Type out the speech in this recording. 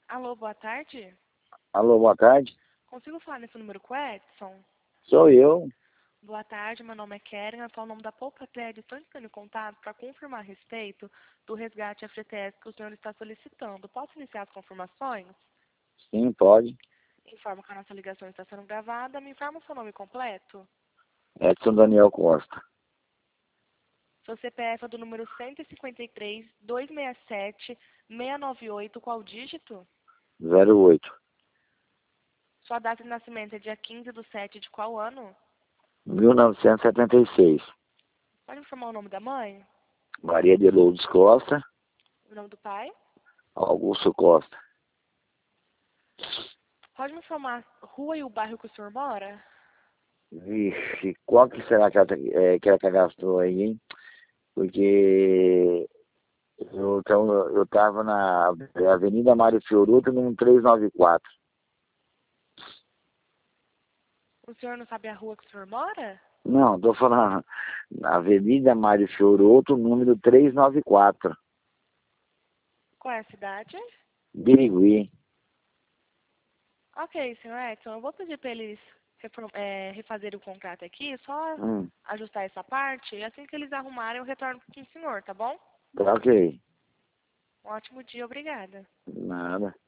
Alô, boa tarde. Alô, boa tarde. Consigo falar nesse número com o Edson? Sou eu. Boa tarde, meu nome é Keren, eu sou o nome da Poupa Crédito. Estou entrando em contato para confirmar a respeito do resgate FGTS que o senhor está solicitando. Posso iniciar as confirmações? Sim, pode. Informo que a nossa ligação está sendo gravada. Me informa o seu nome completo. Edson Daniel Costa. Seu CPF é do número 153-267-698, qual dígito? 08. Sua data de nascimento é dia 15/7 de qual ano? 1976. Pode informar o nome da mãe? Maria de Lourdes Costa. O nome do pai? Augusto Costa. Pode me informar a rua e o bairro que o senhor mora? Vixe, qual que será que ela gastou aí, hein? Porque eu tava na Avenida Mário Fioruto, número 394. O senhor não sabe a rua que o senhor mora? Não, tô falando na Avenida Mário Fioroto, número 394. Qual é a cidade? Birigui. Ok, senhor Edson, eu vou pedir para eles refazer o contrato aqui, só Hum, ajustar essa parte, e assim que eles arrumarem eu retorno com o senhor, tá bom? tá ok. Um ótimo dia, obrigada. Nada.